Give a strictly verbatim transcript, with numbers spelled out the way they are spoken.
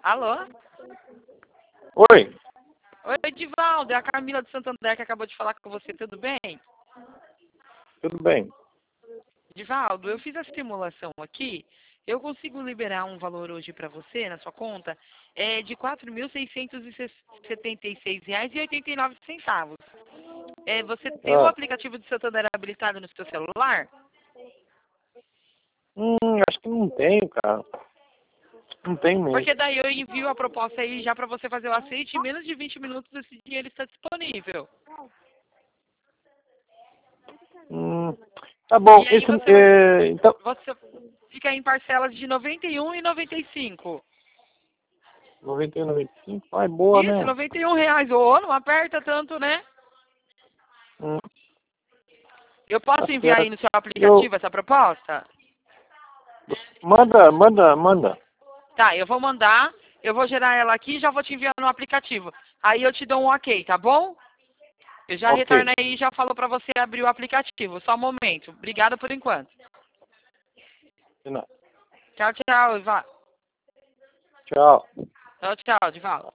Alô? Oi. Oi, Edivaldo, é a Camila de Santander que acabou de falar com você, tudo bem? Tudo bem. Edivaldo, eu fiz a simulação aqui, eu consigo liberar um valor hoje para você, na sua conta, é de quatro mil seiscentos e setenta e seis reais e oitenta e nove centavos. É, você tem o Ah. aplicativo de Santander habilitado no seu celular? Hum, acho que não tenho, cara. Não tenho mesmo. Porque daí eu envio a proposta aí já para você fazer o aceite, em menos de vinte minutos esse dinheiro está disponível. Hum, tá bom. E aí Esse, você, é, então, você fica em parcelas de noventa e um e noventa e cinco. noventa e um, noventa e cinco? Ah, é boa, Isso, né? noventa e um reais. Ô, não aperta tanto, né? Hum, Eu tá posso enviar aí certo. no seu Eu, aplicativo essa proposta? manda, manda, manda. Tá, eu vou mandar, eu vou gerar ela aqui e já vou te enviar no aplicativo. Aí eu te dou um ok, tá bom? Eu já Ok. retorno aí e já falo pra você abrir o aplicativo. Só um momento. Obrigada por enquanto. De nada. Tchau, tchau, Iva. Tchau. Tchau, tchau, Divaldo.